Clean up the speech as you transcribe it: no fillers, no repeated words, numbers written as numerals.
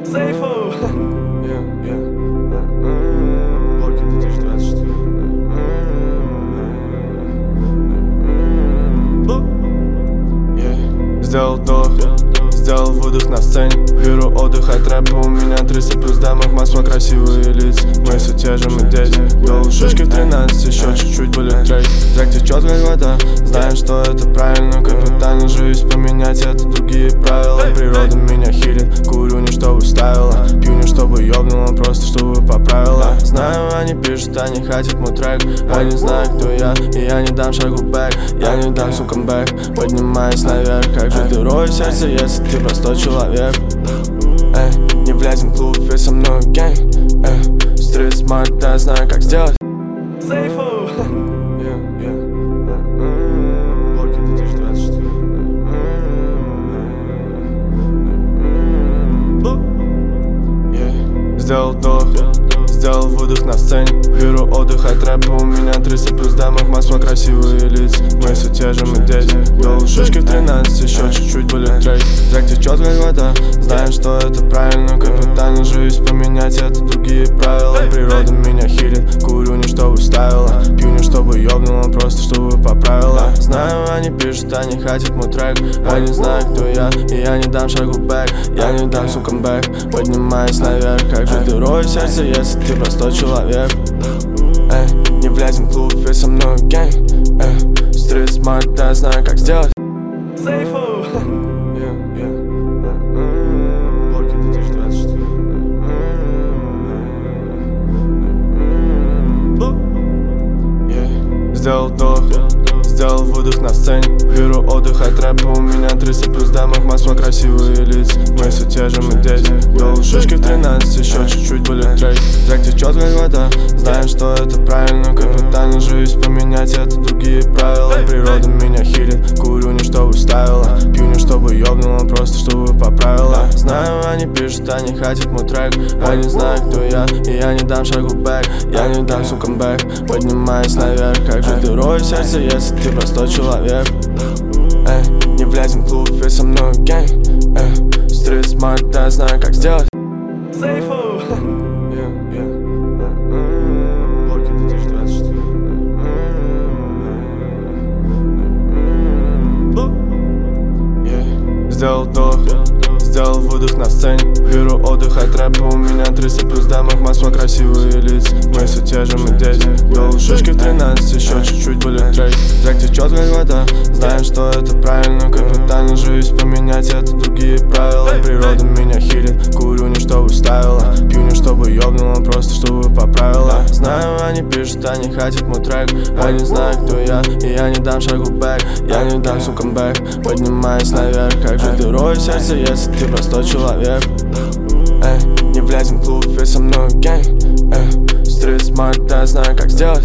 Сейфу! Блоки 2024. Сделал вдох, сделал выдох на сцене. Беру отдых от рэпа, у меня 30 плюс дамок, масло, красивые лица. Мы все те же, мы дети. Голые шишки в 13, еще чуть-чуть были трек. Трек течет как вода, знаем, что это правильно. Капитально жизнь поменять, это другие правила. Природа меня хилит, курю не чтобы ставила, пью не чтобы ёбнула, просто чтобы поправила. Знаю, они пишут, они хотят мой трек. Они знают, кто я, и я не дам шагу бэк. Я не дам, сука, бэк, поднимаюсь наверх. Как же ты роешь сердце, если ты простой человек? Не влезем в клуб, ведь со мной гэнг. Стрит смарт, да, знаю, как сделать. Сейфу! Блоки 2024. Сделал вдох, сделал выдох на сцене. Беру отдых от рэпа, у меня 30 плюс дамок, масло, красивые лица. Мы все те же, мы дети. Голые шишки в 13, еще чуть-чуть были трек. Трек течет как вода, знаем, что это правильно. Капитально жизнь поменять, это другие правила. Природа меня хилит, курю не чтобы ставила, пью не чтобы ёбнула, просто чтобы поправила. Знаю, они пишут, они хотят мой трек. Они знают, кто я, и я не дам шагу бэк. Я не дам, сука, бэк, поднимаюсь наверх. Как же ты роешь сердце, если ты простой человек? Не влезем в клуб, ведь со мной гэнг. Стрит смарт, да, знаю, как сделать. Сейфу! Блоки 2024. Сделал вдох, сделал выдох на сцене. Беру отдых от рэпа, у меня 30 плюс дамок, масло, красивые лица. Мы все те же, мы дети. Голые шишки в 13, еще чуть-чуть были трек. Трек течет как вода, знаем, что это правильно. Капитально жизнь поменять, это другие правила. Природа меня хилит, курю не чтобы ставила, пью не чтобы ёбнула, просто чтобы поправила. Знаю, они пишут, они хотят мой трек. Они знают, кто я, и я не дам шагу бэк. Я не дам, сука, бэк, поднимаюсь наверх. Как же ты роешь сердце, если ты простой человек? Не влезем в клуб, ведь со мной гэнг. Стрит смарт, да, знаю, как сделать. Сейфу! Блоки 2024. Сделал вдох, сделал выдох на сцене. Беру отдых от рэпа, у меня 30 плюс дамок, масло, красивые лица. Мы все те же, мы дети. Голые шишки в 13, еще чуть-чуть были трек. Трек течет как вода, знаем, что это правильно. Капитально жизнь поменять, это другие правила. Природа меня хилит, курю не чтобы ставила, пью не чтобы ёбнула, просто чтобы поправила. Знаю, они пишут, они хотят мой трек. Они знают, кто я, и я не дам шагу бэк. Я не дам, сука, бэк, поднимаюсь наверх. Как же ты роешь сердце, если ты простой человек? Не влезем в клуб, ведь со мной гэнг. Стрит смарт, да, знаю, как сделать.